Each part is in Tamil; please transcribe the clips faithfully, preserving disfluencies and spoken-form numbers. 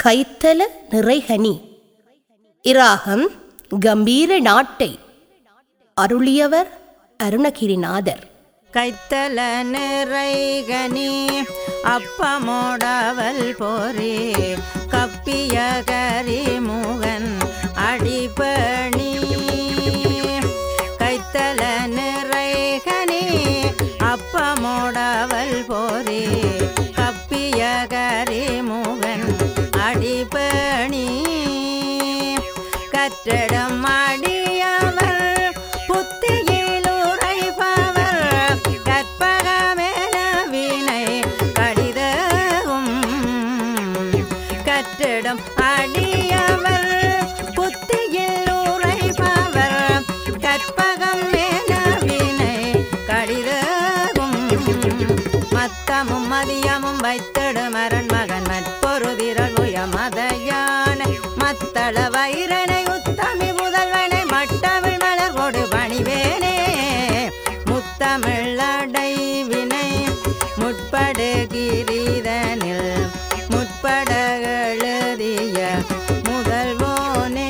கைத்தல நிறைகனி. இராகம் கம்பீர நாட்டை. அருளியவர் அருணகிரிநாதர். கைத்தல நிறைகனி அப்பமோடவல் போரே கப்பிய கரிமுகன் அடிபணி. கைத்தல நிறைகனி அப்பமோடவல் போரே கப்பிய கரிமுகன் அடிபணி. கற்றடம் அடியவர் புத்தியில் உரைப்பவர் கற்பகமென வினை கடிதவும். கற்றடம் அடியவர் புத்தியில் உரைப்பவர் கற்பகம் என வினை கடிதவும். மத்தமும் மதியமும் வைத்திடும் அரண் மகன் மற்பொருதிரள் உய மதையான மத்தள வைரனை உத்தமி முதல்வனை மட்டமிழ் மலர் கொடு பணிவேனே. முத்தமிழ் அடைவினை முற்படுகிரிதனில் முற்பட எழுதிய முதல்வோனே.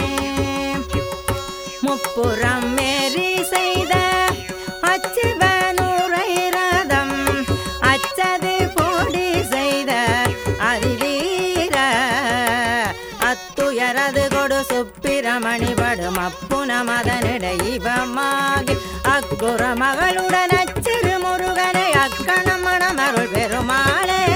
முப்புறம் மேரி செய்த அச்சிவனுரை ரதம் அச்சது போடி செய்த அதிவீர அத்துயரது கொடு சுப்பிரமணி படும் அப்புன மதனிடைவமாகி அக்குற மகளுடன் அச்சிறு முருகனை அக்கணம் மணமருள் பெருமாளே.